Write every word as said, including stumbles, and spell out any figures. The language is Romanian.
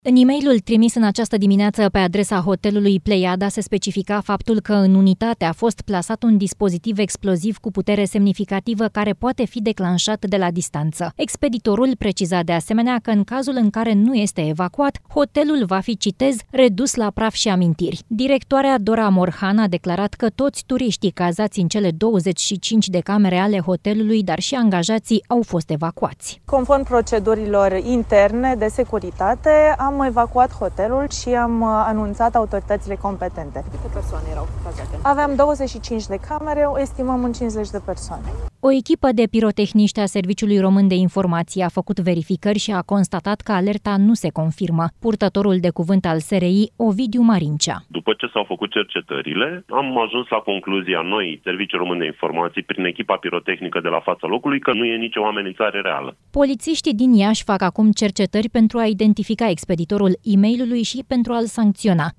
În e-mailul trimis în această dimineață pe adresa hotelului Pleiada se specifica faptul că în unitate a fost plasat un dispozitiv exploziv cu putere semnificativă care poate fi declanșat de la distanță. Expeditorul preciza de asemenea că în cazul în care nu este evacuat, hotelul va fi, citez, redus la praf și amintiri. Directoarea Dora Morhan a declarat că toți turiștii cazați în cele douăzeci și cinci de camere ale hotelului, dar și angajații, au fost evacuați. Conform procedurilor interne de securitate, am evacuat hotelul și am anunțat autoritățile competente. Câte persoane erau cazate? Aveam douăzeci și cinci de camere, o estimăm în cincizeci de persoane. O echipă de pirotehniști a Serviciului Român de Informații a făcut verificări și a constatat că alerta nu se confirmă. Purtătorul de cuvânt al S R I, Ovidiu Marincea. După ce s-au făcut cercetările, am ajuns la concluzia noi, Serviciul Român de Informații, prin echipa pirotehnică de la fața locului, că nu e nicio amenințare reală. Polițiștii din Iași fac acum cercetări pentru a identifica expeditorul e-mailului și pentru a-l sancționa.